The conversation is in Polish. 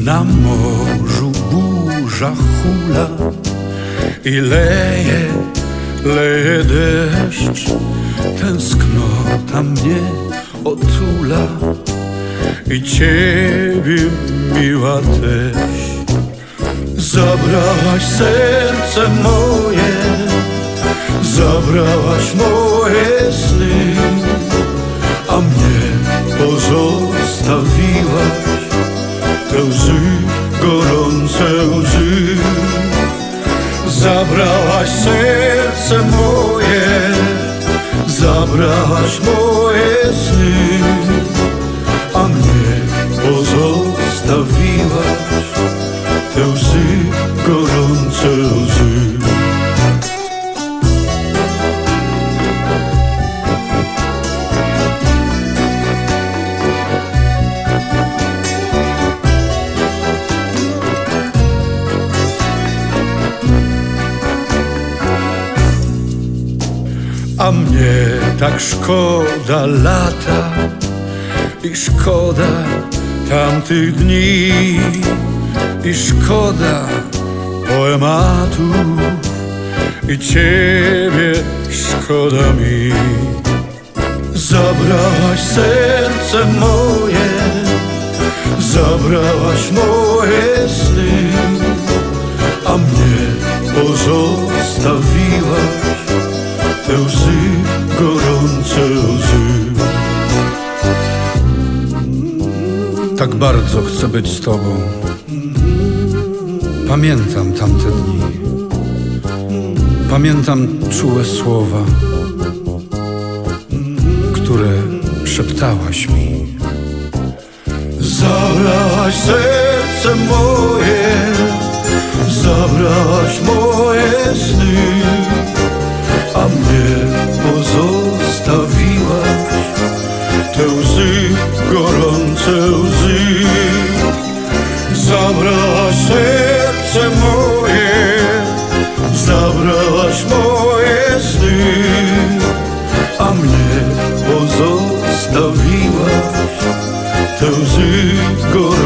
Na morzu burza hula i leje deszcz. Tęsknota mnie otula i ciebie, miła też. Zabrałaś serce moje, zabrałaś moje sny, a mnie pozostawiłaś te łzy, gorące łzy. Zabrałaś serce moje, zabrałaś moje sny, a mnie pozostawiłaś te łzy, gorące łzy. A mnie tak szkoda lata i szkoda tamtych dni, i szkoda poematów, i ciebie szkoda mi. Zabrałaś serce moje, zabrałaś moje sny, a mnie pozostawiłaś te łzy, gorące łzy. Tak bardzo chcę być z tobą. Pamiętam tamte dni, pamiętam czułe słowa, które szeptałaś mi. Zabrałaś serce moje, zabrałaś moje sny, a mnie pozostawiłaś te łzy, gorące łzy. Zabrałaś serce moje, zabrałaś moje sny, a mnie pozostawiłaś te łzy, gorące